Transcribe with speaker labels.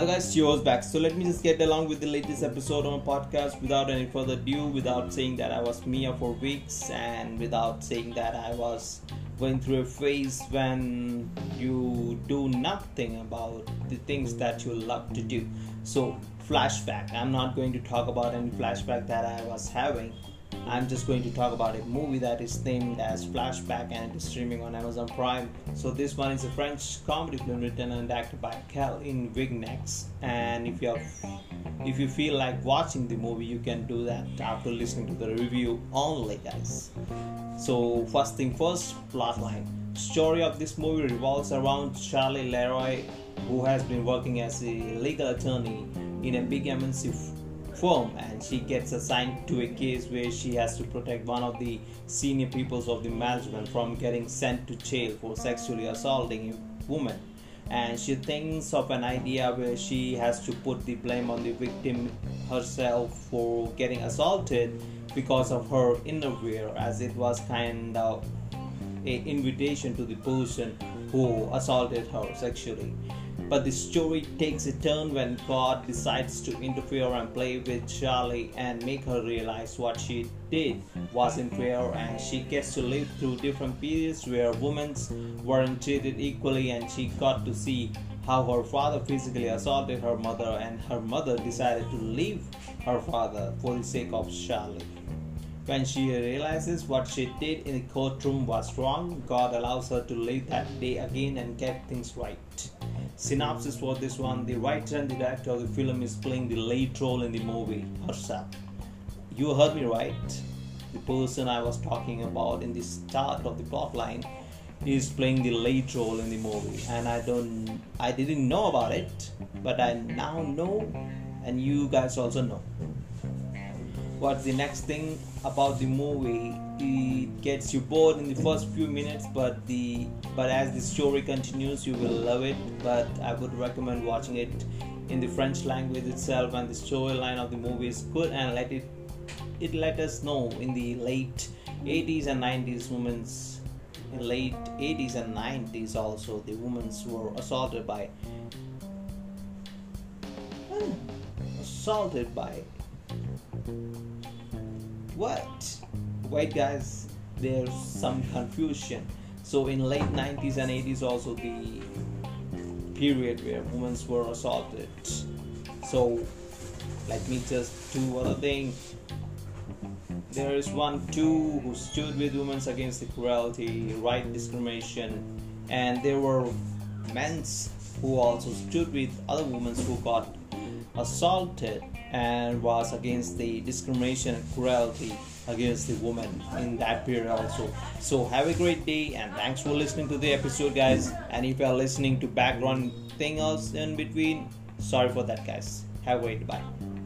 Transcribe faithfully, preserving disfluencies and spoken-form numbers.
Speaker 1: guys, yours back. So let me just get along with the latest episode on my podcast without any further ado, without saying that I was Mia for weeks, and without saying that I was going through a phase when you do nothing about the things that you love to do. So flashback. I'm not going to talk about any flashback that I was having. I'm just going to talk about a movie that is named as Flashback and it is streaming on Amazon Prime. So this one is a French comedy film written and acted by Caroline Vignex. And if you if you feel like watching the movie, you can do that after listening to the review only, guys. So first thing first, plotline. Story of this movie revolves around Charlie Leroy, who has been working as a legal attorney in a big M N C firm, and she gets assigned to a case where she has to protect one of the senior peoples of the management from getting sent to jail for sexually assaulting a woman. And she thinks of an idea where she has to put the blame on the victim herself for getting assaulted because of her innerwear, as it was kind of an invitation to the person who assaulted her sexually. But the story takes a turn when God decides to interfere and play with Charlie and make her realize what she did wasn't fair, and she gets to live through different periods where women weren't treated equally, and she got to see how her father physically assaulted her mother, and her mother decided to leave her father for the sake of Charlie. When she realizes what she did in the courtroom was wrong, God allows her to live that day again and get things right. Synopsis for this one: the writer and the director of the film is playing the lead role in the movie herself. You heard me right. The person I was talking about in the start of the plotline is playing the lead role in the movie, and I don't, I didn't know about it, but I now know, and you guys also know. What's the next thing about the movie? It gets you bored in the first few minutes, but the but as the story continues, you will love it. But I would recommend watching it in the French language itself, and the storyline of the movie is good, and let it it let us know in the late eighties and nineties, women's in late eighties and nineties also the women were assaulted by hmm, assaulted by what? Wait, guys, there's some confusion. So in late nineties and eighties also the period where women were assaulted. So let me just do other thing. There is one too who stood with women against the cruelty, right, discrimination, and there were men who also stood with other women who got assaulted and was against the discrimination and cruelty against the woman in that period also. So have a great day, and thanks for listening to the episode, guys. And if you are listening to background thing else in between, sorry for that, guys. Have a great day. Bye.